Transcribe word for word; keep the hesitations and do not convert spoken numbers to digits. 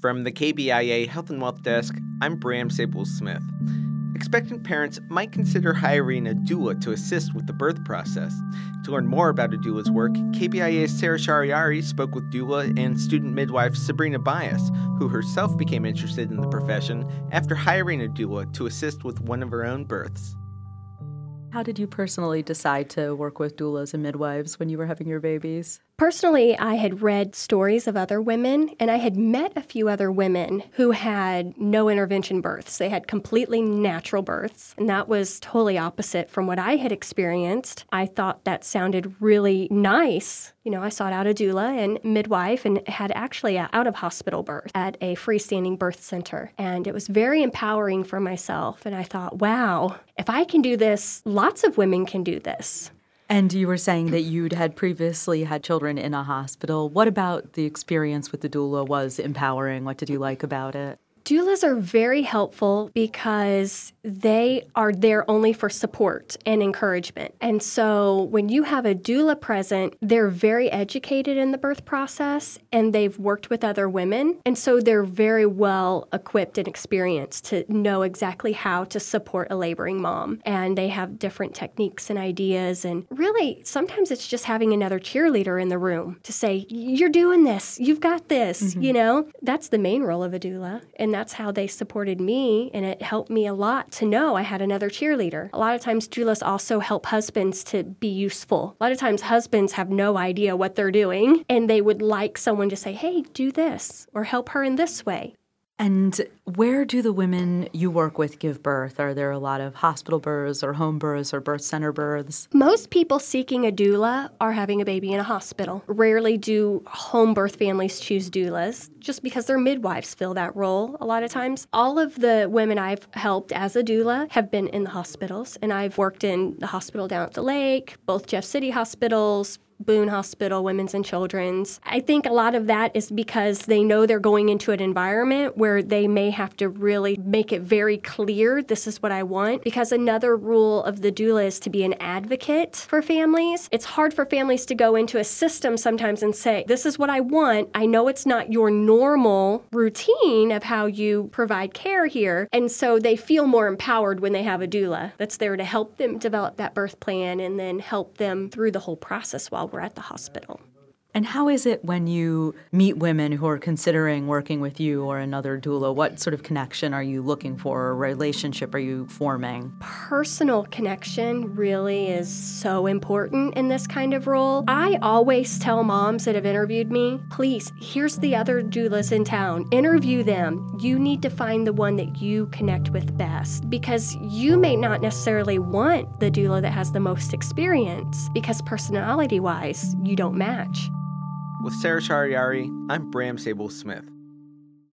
From the K B I A Health and Wealth Desk, I'm Bram Saples-Smith. Expectant parents might consider hiring a doula to assist with the birth process. To learn more about a doula's work, K B I A's Sarah Shariari spoke with doula and student midwife Sabrina Bias, who herself became interested in the profession after hiring a doula to assist with one of her own births. How did you personally decide to work with doulas and midwives when you were having your babies? Personally, I had read stories of other women, and I had met a few other women who had no intervention births. They had completely natural births, and that was totally opposite from what I had experienced. I thought that sounded really nice. You know, I sought out a doula and midwife and had actually an out-of-hospital birth at a freestanding birth center, and it was very empowering for myself, and I thought, wow, if I can do this, lots of women can do this. And you were saying that you'd had previously had children in a hospital. What about the experience with the doula was empowering? What did you like about it? Doulas are very helpful because they are there only for support and encouragement. And so when you have a doula present, they're very educated in the birth process and they've worked with other women. And so they're very well equipped and experienced to know exactly how to support a laboring mom. And they have different techniques and ideas. And really, sometimes it's just having another cheerleader in the room to say, you're doing this, you've got this, mm-hmm. you know? That's the main role of a doula. And that's how they supported me, and it helped me a lot to know I had another cheerleader. A lot of times, doulas also help husbands to be useful. A lot of times, husbands have no idea what they're doing, and they would like someone to say, hey, do this, or help her in this way. And where do the women you work with give birth? Are there a lot of hospital births or home births or birth center births? Most people seeking a doula are having a baby in a hospital. Rarely do home birth families choose doulas, just because their midwives fill that role a lot of times. All of the women I've helped as a doula have been in the hospitals, and I've worked in the hospital down at the lake, both Jeff City hospitals, Boone Hospital, Women's and Children's. I think a lot of that is because they know they're going into an environment where they may have to really make it very clear, this is what I want. Because another rule of the doula is to be an advocate for families. It's hard for families to go into a system sometimes and say, this is what I want. I know it's not your normal routine of how you provide care here. And so they feel more empowered when they have a doula that's there to help them develop that birth plan and then help them through the whole process while we're at the hospital. And how is it when you meet women who are considering working with you or another doula? What sort of connection are you looking for, or relationship are you forming? Personal connection really is so important in this kind of role. I always tell moms that have interviewed me, please, here's the other doulas in town. Interview them. You need to find the one that you connect with best, because you may not necessarily want the doula that has the most experience, because personality-wise, you don't match. With Sarah Shariari, I'm Bram Saples-Smith.